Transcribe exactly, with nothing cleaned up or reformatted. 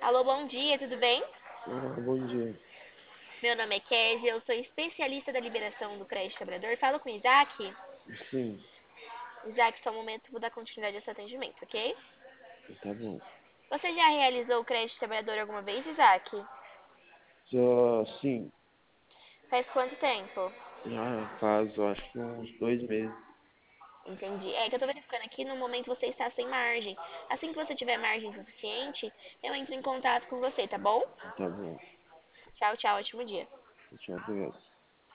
Alô, bom dia, tudo bem? Ah, bom dia. Meu nome é Kézia, eu sou especialista da liberação do crédito quebrador. Falo com o Isaac. Sim, Isaac, só um momento, vou dar continuidade a esse atendimento, ok? tá bom. Você já realizou o crédito quebrador alguma vez, Isaac? Só, sim, Faz quanto tempo? já faz, eu acho que uns dois meses. Entendi. É que eu tô verificando aqui, no momento você está sem margem. Assim que você tiver margem suficiente, eu entro em contato com você, tá bom? Tá bom. Tchau, tchau, ótimo dia. Tchau, obrigado.